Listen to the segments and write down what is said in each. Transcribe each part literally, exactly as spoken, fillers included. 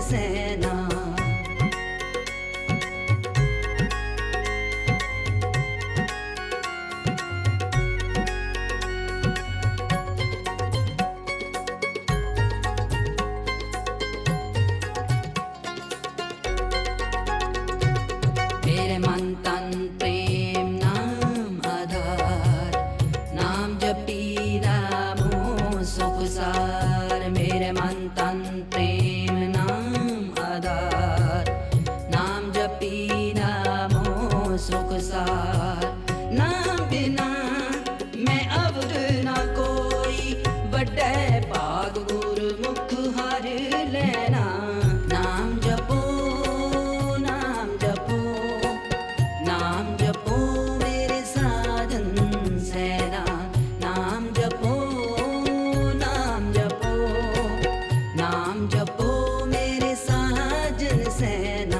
सैना। मेरे मन तन प्रेम नाम आधार, नाम जपी रामो सुख सार। मेरे मन तन प्रेम नाम आधार, नाम जपी रामो सुख सार। नाम बिना मैं अवध ना कोई, बड़े भाग गुरमुख हर लेना। नाम जपो नाम जपो, नाम जपो मेरे साजन सैना। नाम जपो नाम जपो, नाम जपो मेरे साजन सैना।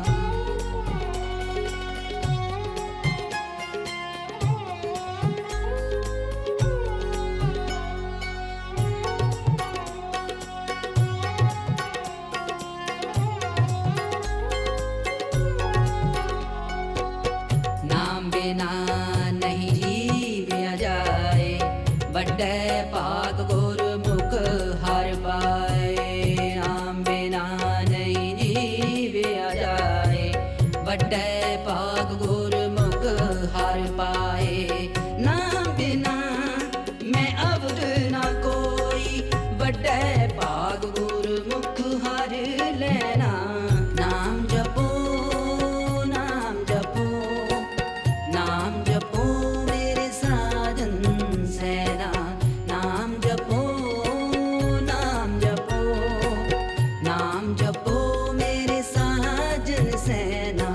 नाम बिना नहीं जीविया जाए, बड़े पाक गुरमुख हर पाए। नाम बिना नहीं जीविया जाए, बड़े पाक गुरमुख हर पाए। नाम बिना मैं अवध ना कोई, बड़े पाक गुरमुख हर लेना। नाम जपो नाम जपो, नाम जपो मेरे साजन सैना। नाम जपो नाम जपो, नाम जपो मेरे साजन सैना।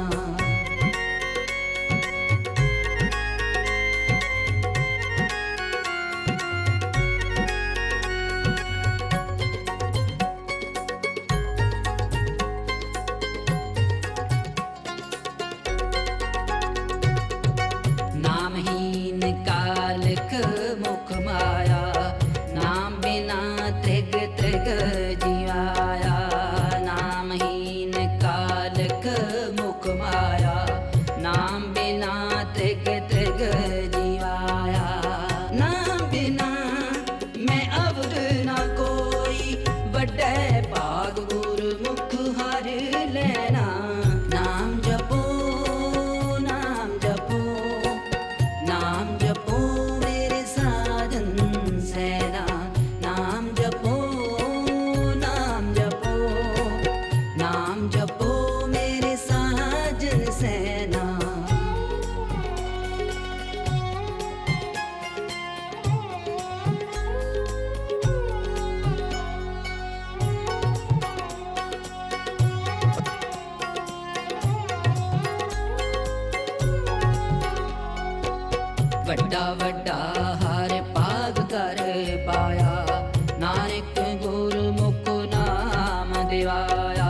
नामहीन कालिक मुख माया, नाम बिना त्रिग त्रिग जीवाया। नामहीन कालिक मुख माया, नाम बिना त्रिग त्रिग जीवाया। नाम बिना मैं अवध ना कोई, बड़े भाग गुरमुख हर लेना। नाम जपो नाम जपो, नाम जपो मेरे साजन सैना। नाम जपो नाम जपो, नाम जपो मेरे साजन सैना। वड्डा वड्डा हर पाग कर पाया, नानक गुरमुख नाम दिवाया।